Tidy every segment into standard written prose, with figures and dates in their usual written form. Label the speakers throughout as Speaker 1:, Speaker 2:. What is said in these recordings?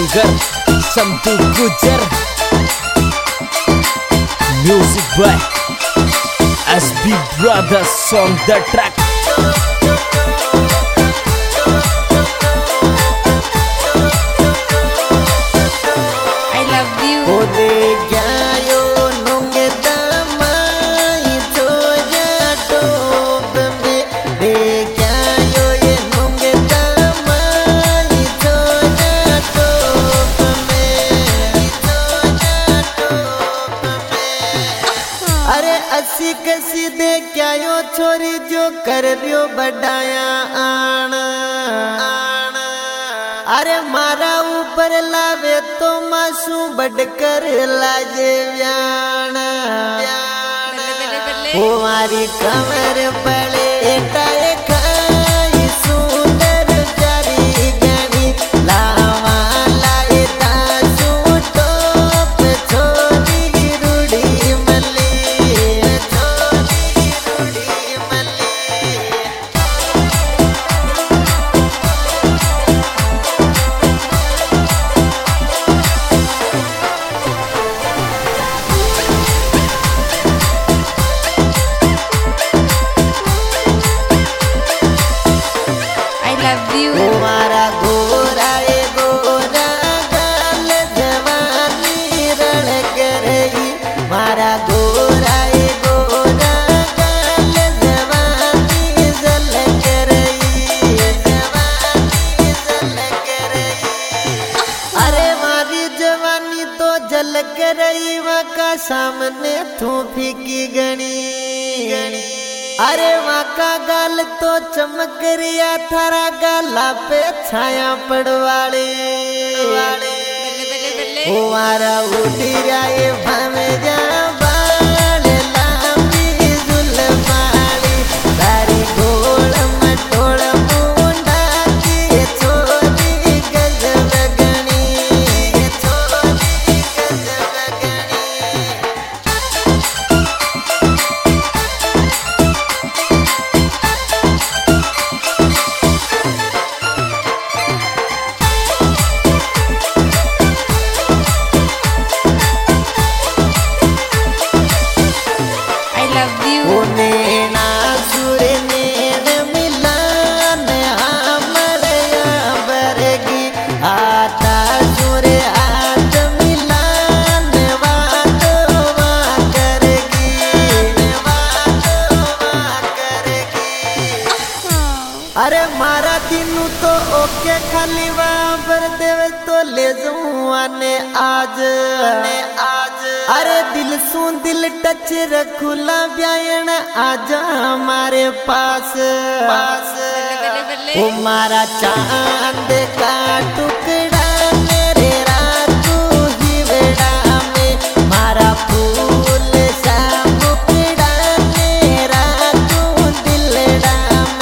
Speaker 1: Sugar संतू गुजर music by SB Brothers on the track।
Speaker 2: I love you।
Speaker 3: असी कसी दे क्या यो छोरी जो कर रियो बढ़ाया आन अरे मारा ऊपर लावे तो मासू बढ़कर लाजे व्यान हमारी कमर पड़े टाए खाई सुंदर जारी गनी लावा लाए तासू टोप छोरी रूड़ी मली तुम्हारा गोरा गोरा गाल जवानी रण करई मारा गोरा गोरा गाल जवानी जल करई अरे मारी जवानी तो जल करई वका सामने तू फीकी गणी अरे वाका गाल तो चमक रिया थारा गाला पे छाया पड़वाले हमारा उठी जाए भावे जा बाल लांबी जुल्फाली तारी गोल मटोल मुंडा की छोरी गजब गणी अरे मारा दिनू तो ओके खाली वाबर देवे तो ले जुआने आज अरे दिल सू दिल टच रखुला ब्यायन आजा हमारे पास वो मारा चांद का टुकड़ा मेरे रातू ही बेड़ा में मारा फूल सा मुकड़ा मेरा तू दिलड़ा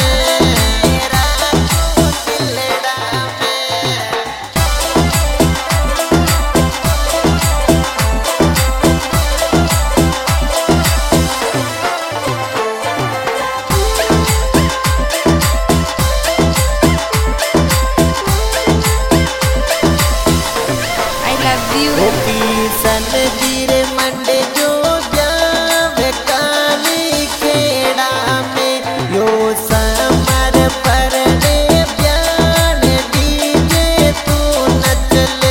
Speaker 3: सन धीरे मंडे जो जावे काली खेड़ा में यो समर परने ब्यान डीजे तू नचले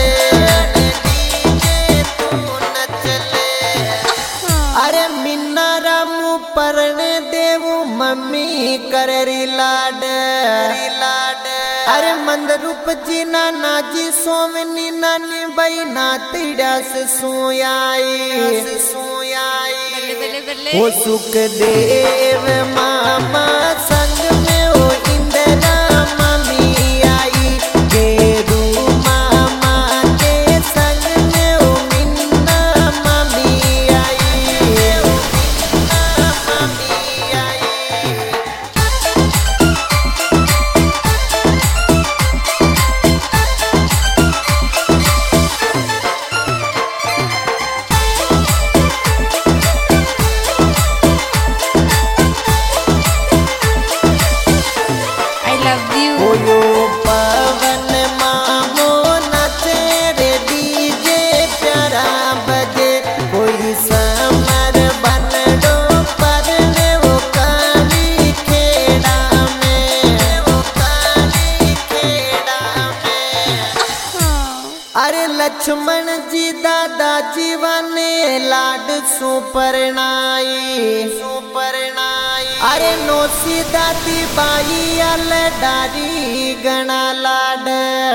Speaker 3: अरे मिन्ना रामू परने देवू मम्मी करे लाड अरे मंद रूप जी नाना जी सोमनी नानी बई नातिड़ा से सोयाई वो सुख देव मामा संग में वो इंदिरा मम्मी आई गेरू मामा के संग में वो मिन्ना मम्मी आई सुपरनाई अरे नोसी दादी बाई अल डारी गणा लाड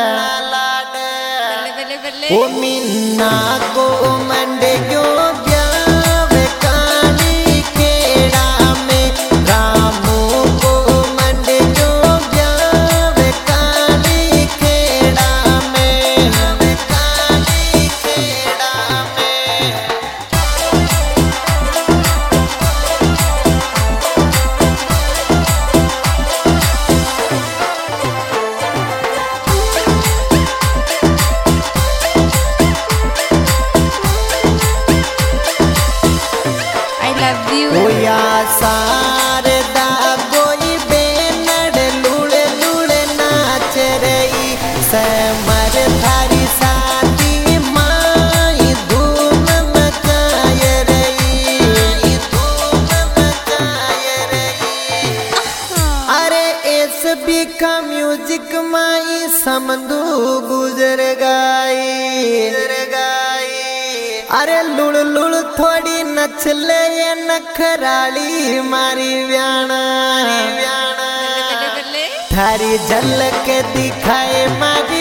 Speaker 2: बल्ले बल्ले
Speaker 3: ओ मिन्ना को मंडे क्यों ब्याव काली केड़ा में रामू को मंडे क्यों ब्याव काली केड़ा में काली केड़ा में
Speaker 2: I love you.
Speaker 3: ओया सारदा गोई बेनड लुड़े लुड़े नाच रही समर थारी साथी माई धूम मचाय रही अरे एस बी का म्यूजिक माई समदू गुजर गाई अरे लुड़ लुड़ थोड़ी नचले ये नखराली मारी व्याना
Speaker 2: बल्ले बल्ले
Speaker 3: थारी झलक दिखाए मारी